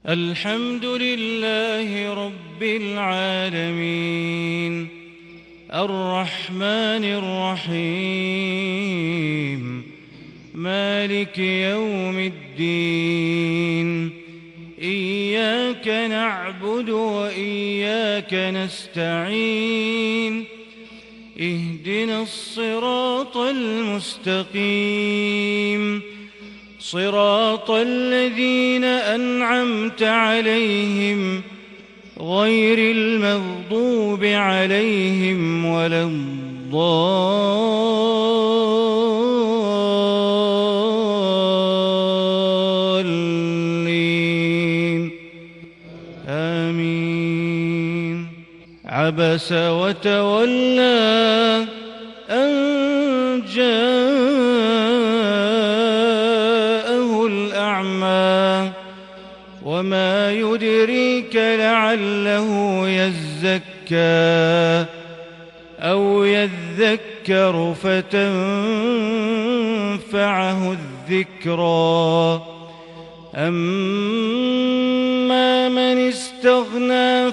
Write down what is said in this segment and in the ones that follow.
الحمد لله رب العالمين الرحمن الرحيم مالك يوم الدين إياك نعبد وإياك نستعين اهدنا الصراط المستقيم صراط الذين أنعمت عليهم غير المغضوب عليهم ولا الضالين آمين. عبس وتولى أن جاءه الأعمى وما يدريك لعله يزكى أو يذكر فتنفعه الذكرى أما من استغنى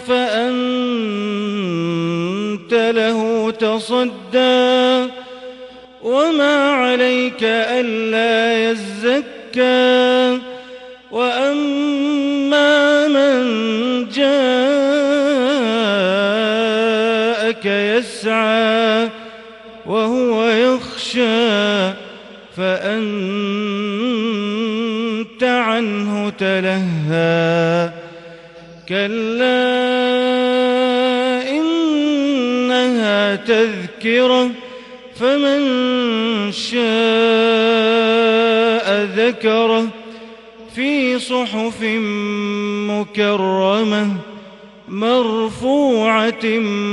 فأنت له تصدى وما عليك ألا يزكى وأما من جاءك يسعى وهو يخشى فأنت عنه تلهى كلا إنها تذكرة فمن شاء ذكره في صحف مكرمة مرفوعة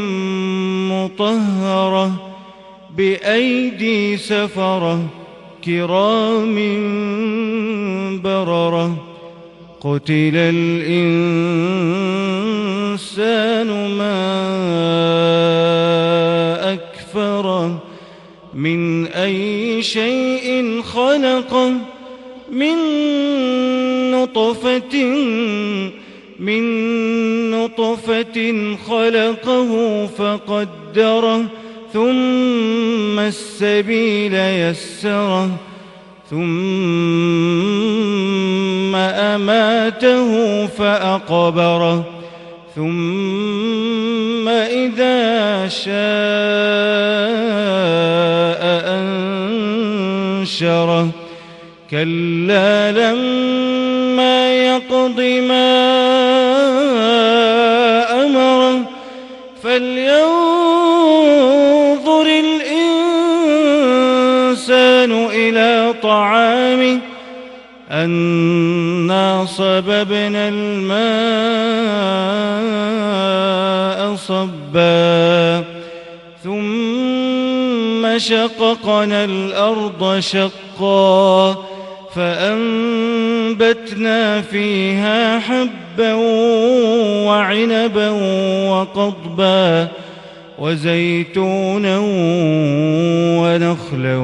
مطهرة بأيدي سفرة كرام بررة قتل الإنسان ما أكفره من أي شيء خلقه من نطفة خلقه فقدره ثم السبيل يسره ثم أماته فأقبره ثم إذا شاء أنشره كلا لما يقض ما أمره فلينظر الإنسان إلى طعامه أنا صببنا الماء صبا ثم شققنا الأرض شقا فأنبتنا فيها حبا وعنبا وقضبا وزيتونا ونخلا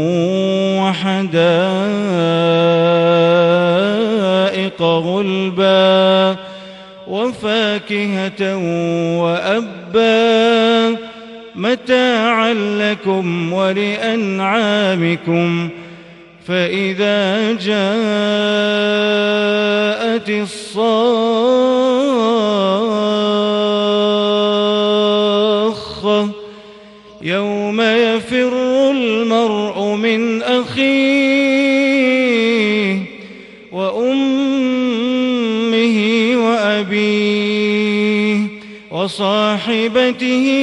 وحدائق غلبا وفاكهة وأبا متاعا لكم ولأنعامكم فإذا جاءت الصاخة يوم يفر المرء من أخيه وأمه وأبيه وصاحبته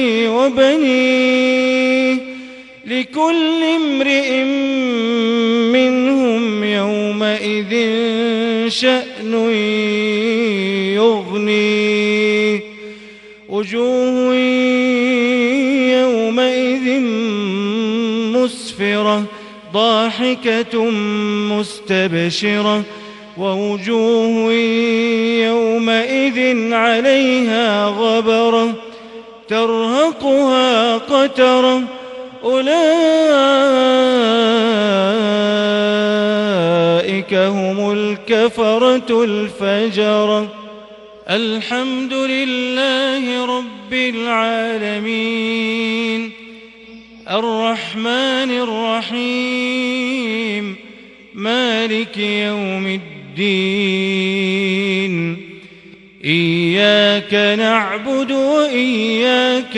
وبنيه لكل امرئ منهم يومئذ شأن يغنيه وجوه يومئذ مسفرة ضاحكة مستبشرة ووجوه يومئذ عليها غبرة ترهقها قترة أولئك هم والكفرة الفجرة. الحمد لله رب العالمين الرحمن الرحيم مالك يوم الدين. إياك نعبد وإياك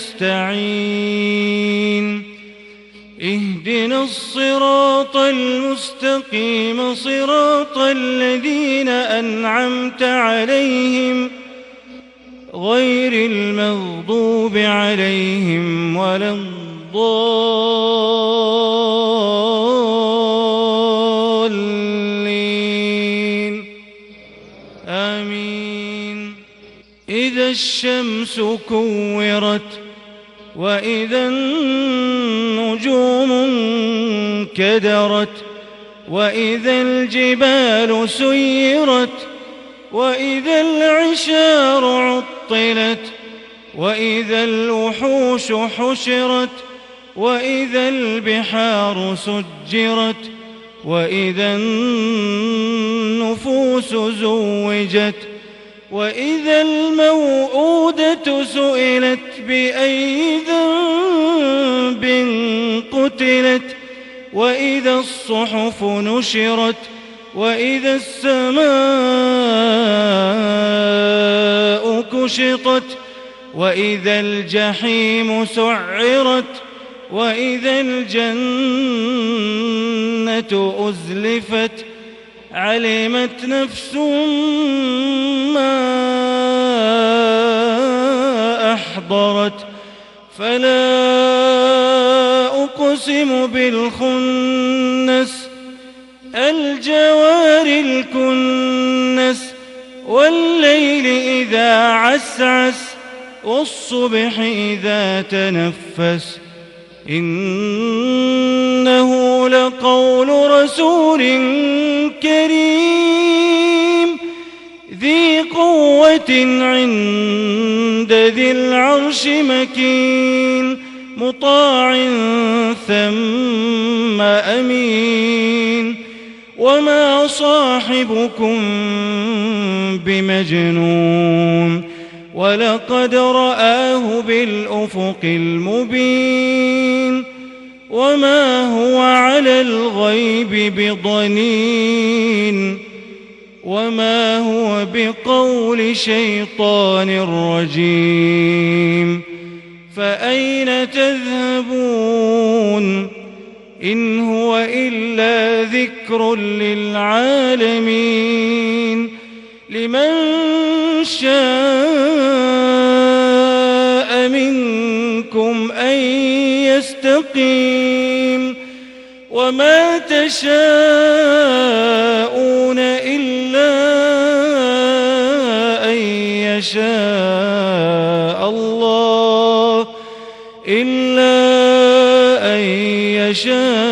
نستعين. اهدنا الصراط المستقيم صراط الذين أنعمت عليهم غير المغضوب عليهم ولا الضالين آمين. إذا الشمس كورت وإذا النجوم انكدرت وإذا الجبال سيرت وإذا العشار عطلت وإذا الوحوش حشرت وإذا البحار سجرت وإذا النفوس زوجت وإذا الموءودة سئلت بأي ذنب قتلت وإذا الصحف نشرت وإذا السماء كشطت وإذا الجحيم سعرت وإذا الجنة أزلفت علمت نفس ما أحضرت. فلا أقسم بالخنس الجوار الكنس والليل إذا عسعس والصبح إذا تنفس إنه لقول رسول كريم ذي قوة عند ذي العرش مكين مطاع ثم أمين. وما صاحبكم بمجنون ولقد رآه بالأفق المبين. وما هو على الغيب بضنين وما هو بقول شيطان رجيم. فأين تذهبون إن هو إلا ذكر للعالمين. لمن شاء منكم أن يستقيم وما تشاءون إلا أن يشاء الله